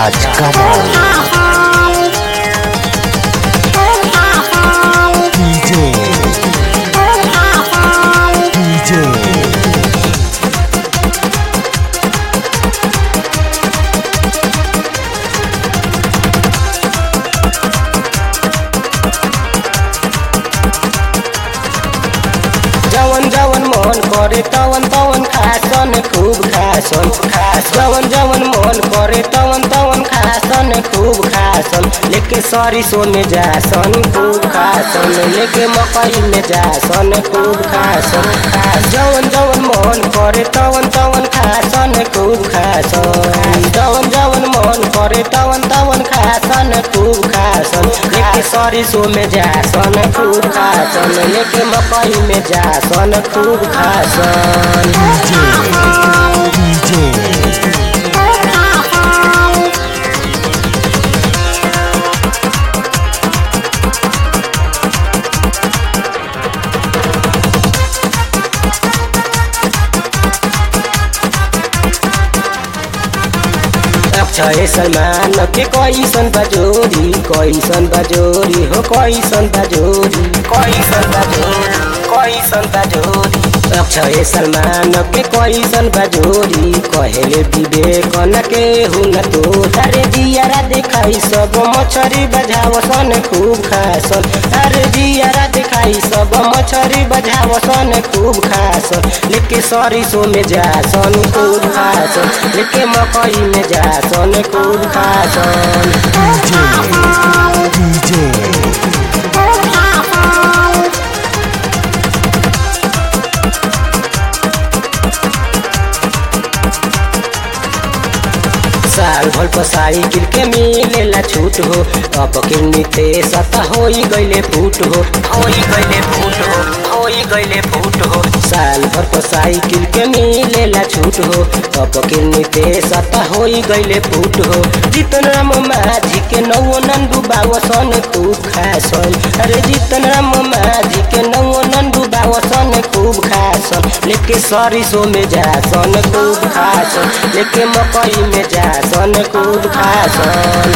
Rajkamal DJ जवन जवन मन करे तवन तवन खासन खूब खासन जवन जवन मन करे तवन तवन खासन खूब खासन लेके सरिसो में जासन खूब खासन लेके मकई में जासन खूब खासन जवन जवन मन करे तवन तवन खासन खूब खासन जवन जवन मन करे तवन तवन खासन खूब खासन लेके सरिसो में जासन खूब खासन लेके मकई में जासन खूब खासन अक्षय सलमान के कैसन बजोरी कैसन बजोरी हो कैसन बजोरी कैसन बजोरी कैसन बजोरी अक्षय सलमान के कैसन बजोरी कहेले विवेकन के हुन तो अरे जियारा देखाई सब मछरी बजावसन खूब खासन अरे जियारा देखाई सब मछरी बजावसन खूब खासन लेके सरिसो में जासन खूब खासन लेके मकई में जासन खूब खासन साल भर पर साइकिल के मिलेला छूट हो अब के नीते सता होई गईले फूट हो होई गईले फूट हो होई गईले फूट हो साल भर पर साइकिल के मिलेला छूट हो अब के नीते सता होई गईले फूट हो जितन राम माझी के नौ नंदू बावसन खूब खासन अरे जितन राम माझी के नौ नंदू बावसन खूब खासन लेके सरिसो में जासन खूब खासन लेके मकई में जासन खूब खासन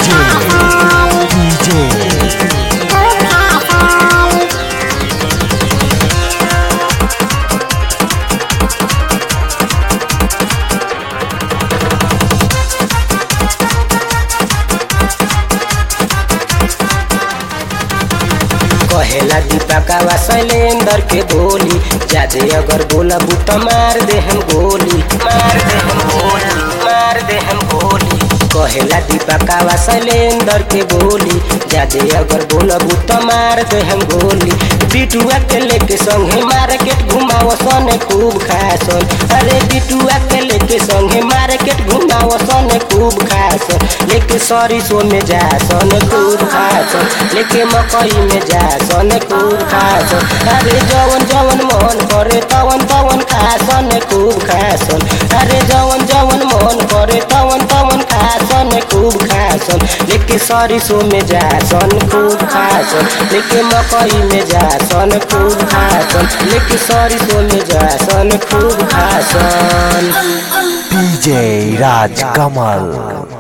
कहेला दीपकवा शैलेंद्र के बोली जादे अगर बोला बूता मार दे हम गोली मार दे हम गोली मार दे हम गोली कहेला दीपकवा शैलेंद्र के बोली जादे अगर बोला बूता मार दे हम गोली बिटुआ के लेके संगे मार्केट घुमावसन खूब खासन अरे बिटुआ के लेके संगे मार्केट घुमावसन खूब खासन लेके सरिसो में जासन खूब खासन लेके मकई में जासन खूब खासन अरे जवन जवन मन करे तवन तवन खासन खूब खासन अरे जवन जवन मन करे तवन तवन खासन खूब खासन लेके सरिसो में जासन खूब खासन लेके मकई में जासन खूब खासन लेके सरिसो में जासन खूब खासन DJ Rajkamal